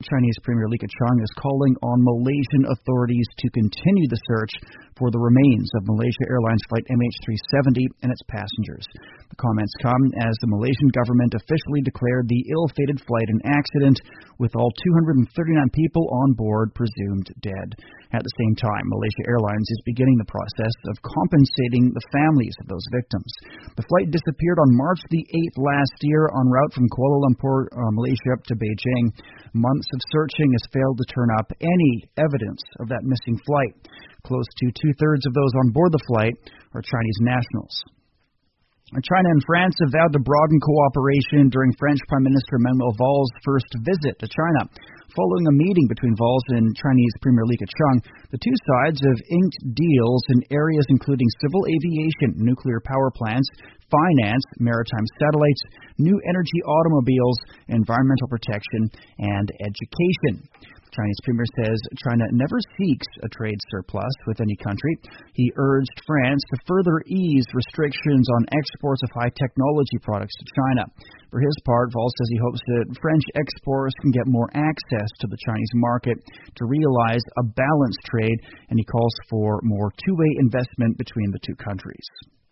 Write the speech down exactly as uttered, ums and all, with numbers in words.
Chinese Premier Li Keqiang is calling on Malaysian authorities to continue the search for the remains of Malaysia Airlines Flight M H three seventy and its passengers. The comments come as the Malaysian government officially declared the ill-fated flight an accident, with all two hundred thirty-nine people on board presumed dead. At the same time, Malaysia Airlines is beginning the process of compensating the families of those victims. The flight disappeared on March the eighth last year en route from Kuala Lumpur, uh, Malaysia, to Beijing. Months of searching has failed to turn up any evidence of that missing flight. Close to two-thirds of those on board the flight are Chinese nationals. China and France have vowed to broaden cooperation during French Prime Minister Manuel Valls' first visit to China. Following a meeting between Valls and Chinese Premier Li Keqiang, the two sides have inked deals in areas including civil aviation, nuclear power plants, finance, maritime satellites, new energy automobiles, environmental protection, and education. Chinese Premier says China never seeks a trade surplus with any country. He urged France to further ease restrictions on exports of high technology products to China. For his part, Valls says he hopes that French exporters can get more access to the Chinese market to realize a balanced trade, and he calls for more two-way investment between the two countries.